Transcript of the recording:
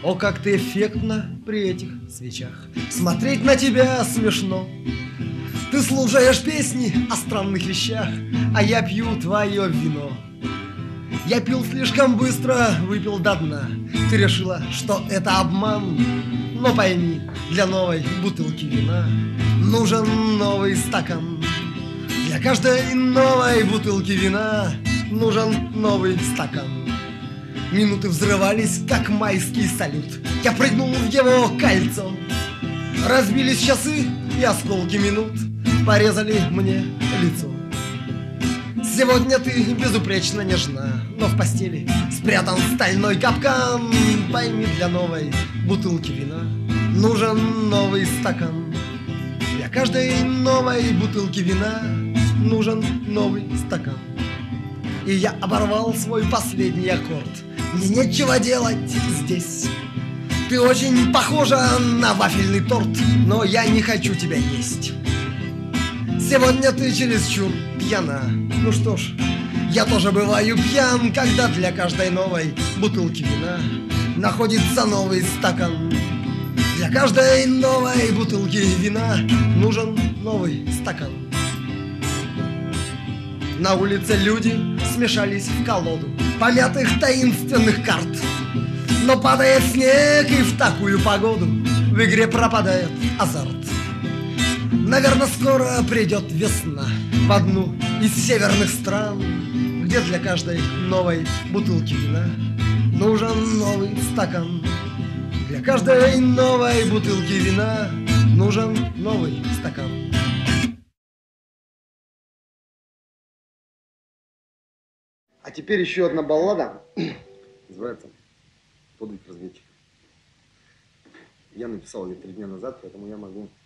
О, как ты эффектно при этих свечах. Смотреть на тебя смешно. Ты слушаешь песни о странных вещах, а я пью твое вино. Я пил слишком быстро, выпил до дна. Ты решила, что это обман. Но пойми, для новой бутылки вина нужен новый стакан. Для каждой новой бутылки вина нужен новый стакан. Минуты взрывались, как майский салют. Я прыгнул в его кольцо. Разбились часы, и осколки минут порезали мне лицо. Сегодня ты безупречно нежна, но в постели спрятан стальной капкан. Пойми, для новой бутылки вина нужен новый стакан. Для каждой новой бутылки вина нужен новый стакан. И я оборвал свой последний аккорд. Мне нечего делать здесь. Ты очень похожа на вафельный торт, но я не хочу тебя есть. Сегодня ты чересчур пьяна. Ну что ж, я тоже бываю пьян, когда для каждой новой бутылки вина находится новый стакан. Для каждой новой бутылки вина нужен новый стакан. На улице люди смешались в колоду помятых таинственных карт. Но падает снег, и в такую погоду в игре пропадает азарт. Наверное, скоро придет весна в одну из северных стран, где для каждой новой бутылки вина нужен новый стакан. Для каждой новой бутылки вина нужен новый стакан. А теперь еще одна баллада. Называется «Подвиг разведчика». Я написал ее 3 дня назад, поэтому я могу